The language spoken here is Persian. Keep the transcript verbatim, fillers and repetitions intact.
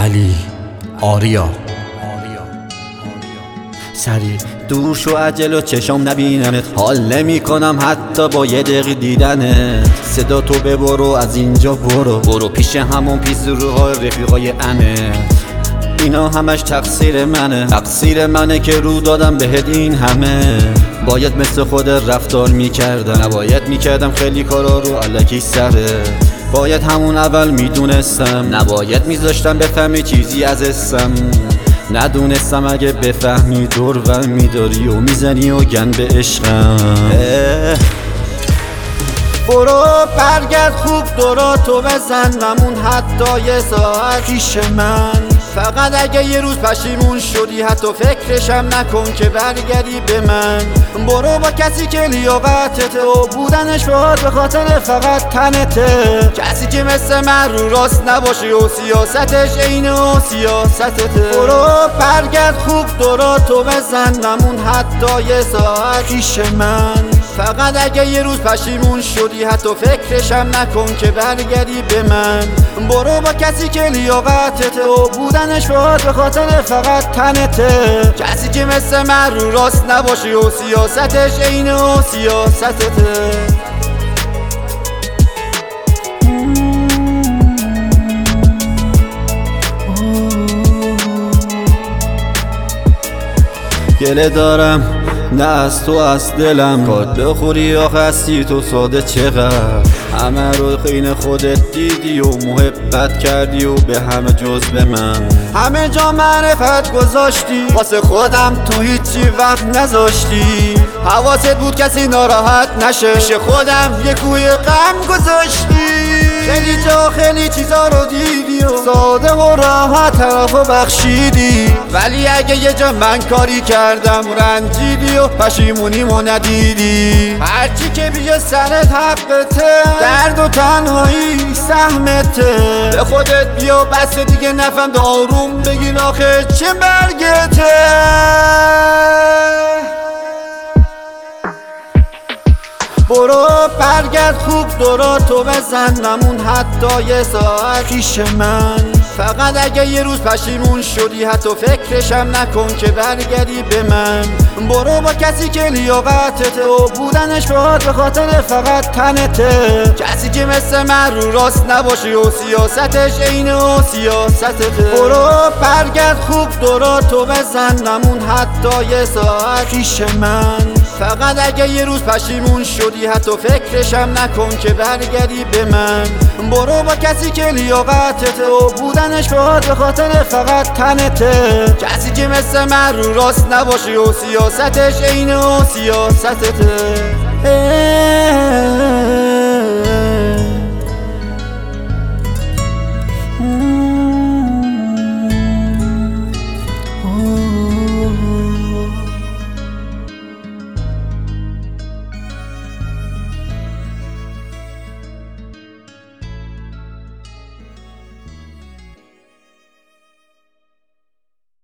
علی آریا سری دور شو عجل و چشم نبینمت، حال نمی کنم حتی با یه دقیقه دیدنت. صدا تو ببرو از اینجا برو، برو پیش همون پیزروهای رفیقای امت. اینا همش تقصیر منه، تقصیر منه که رو دادم بهت این همه. باید مثل خود رفتار میکردم، نباید میکردم خیلی کارا رو الکی سره. باید همون اول میدونستم، نباید میذاشتم بفهمی چیزی از اسم. ندونستم اگه بفهمی دور و میداری و میزنی و گن به عشقم. برو برگرد خوب دوراتو بزن، نمون حتی یه ساعت پیش من. فقط اگه یه روز پشیمون شدی حتی فکرشم نکن که برگردی به من. برو با کسی که لیاقتته و بودنش باهات به خاطر فقط تنته. کسی که مثل من رو راست نباشه و سیاستش اینه و سیاستته. برو برگرد خوب دوراتو بزن، نمون حتی یه ساعت پیش من. فقط اگه یه روز پشیمون شدی حتی فکرشم نکن که برگردی به من. برو با کسی که لیاقتته و بودنش باهات به خاطر فقط تنته. کسی که مثل من رو راست نباشه و سیاستش اینه و سیاستته. گله دارم نه از تو از دلم، کات بخوری آخه هستی تو ساده چقدر. همه رو خین خودت دیدی و محبت کردی و به همه جز به من. همه جا معرفت گذاشتی، واسه خودم تو هیچی وقت نذاشتی. حواست بود کسی ناراحت نشه، پیش خودم یه کوی غم گذاشتی. خیلی جا خیلی چیزا رو دیدی و ساده و راحت طرفو بخشیدی. ولی اگه یه جا من کاری کردم رنجیدی و پشیمونیمو ندیدی. هرچی که بیه سرت حقته، درد و تنهایی سهمته. به خودت بیا بس دیگه نفهم داروم بگیر آخه چه مرگته. برو برگرد خوب دوراتو بزن، نمون حتی یه ساعت پیش من. فقط اگه یه روز پشیمون شدی حتی فکرشم نکن که برگردی به من. برو با کسی که لیاقتته و بودنش باهات به خاطر فقط تنته. کسی که مثل من رو راست نباشه و سیاستش اینه و سیاستته. برو برگرد خوب دوراتو بزن، نمون حتی یه ساعت پیش من. فقط اگه یه روز پشیمون شدی حتی فکرشم نکن که برگردی به من. برو با کسی که لیاقتته و بودنش باهات به خاطر فقط تنته. کسی که مثل من رو راست نباشه و سیاستش اینه و سیاستته.